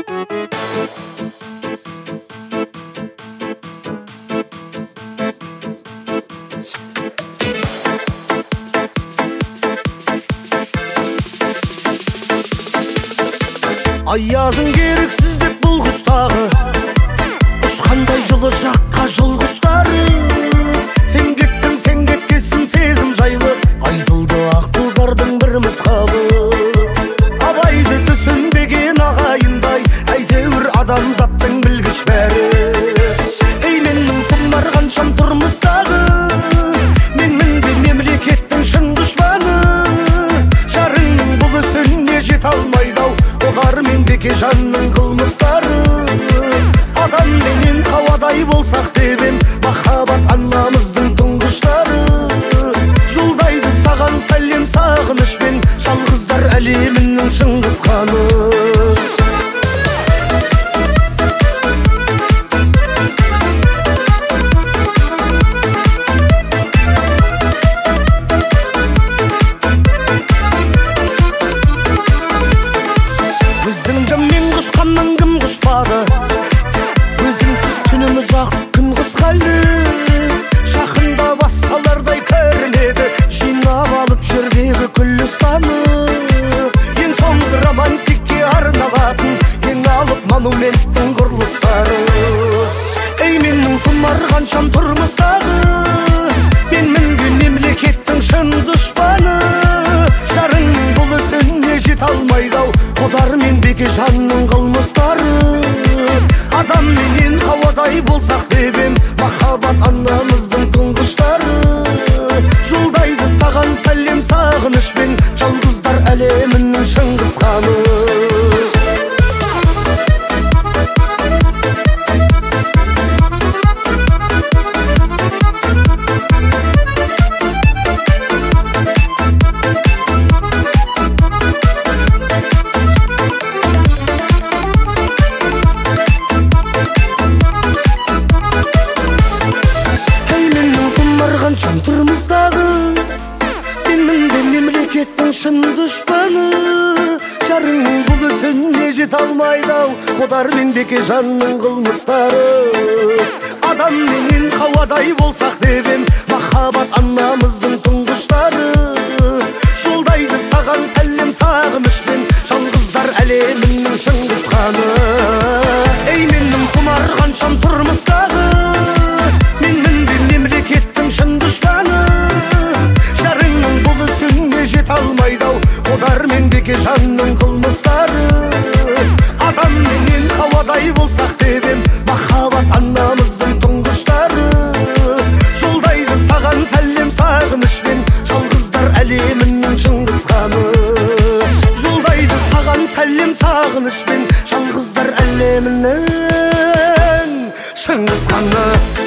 Аязың керексіз деп бұл құстағы ұшқандай жылы жаққа жыл құстары. Сен кеткесін сезім жайлы айтылды ақылдардың бір мысқалы. Абайды түсінбеген ағайындай әйтеуір адамзаттың білгіш бәрі. Ей менің құмар қаншам тұрмыстағы, менмін бе мемлекеттің шын дұшпаны. Жарыңның бұл ісіне жете алмайды-ау олар мендеке жанның қылмыстары. Адам менен хауадай болсақ деп ем, махаббат анамыздың тұңғыштары. Жолдайды саған сәлем сағынышпен, жалғыздар әлемінің Шыңғыс ханы. Құшқаннан кім құшпады, өзіңсіз түніміз ақ күн құсқалы. Жақында басқалардай көрінеді, жинап алып жердегі күл ұстаны. Ең соңғы романтикке арналатын, ең алып монументтің құрылыстары. Ей менің тұмар қаншам тұрмыстағы, менмін бе мемлекеттің шын дұшпаны. Жарыңның бұл ісіне жете алмайды-ау қодар мен беке жанның қылмыстары. Адам менен хауадай болсақ деп ем, махаббат анамыздың тұңғыштары. Жолдайды саған сәлем сағынышпен, жалғыздар әлемінің Шыңғыс ханы. Қаншам тұрмыстағы, менмін бе мемлекеттің шын дұшпаны. Жарыңның бұл ісіне жете алмайды-ау қодар мен беке жанның қылмыстары. Адам менен хауадай болсақ деп ем, махаббат анамыздың тұңғыштары. Жолдайды саған сәлем сағынышпен, жалғыздар әлемінің Шыңғыс ханы. Ей менің құмар қаншам тұрмыстағы, менмін бе мемлекеттің шын дұшпаны. Жарыңның бұл ісіне жете алмайды-ау қодар мен беке жанның қылмыстары. Адам менен хауадай болсақ деп ем, махаббат анамыздың тұңғыштары. Жолдайды саған сәлем сағынышпен, жалғыздар әлемінің Шыңғыс ханы. Жолдайды саған сәлем сағынышпен, жалғыздар әлемінің Шыңғыс ханы.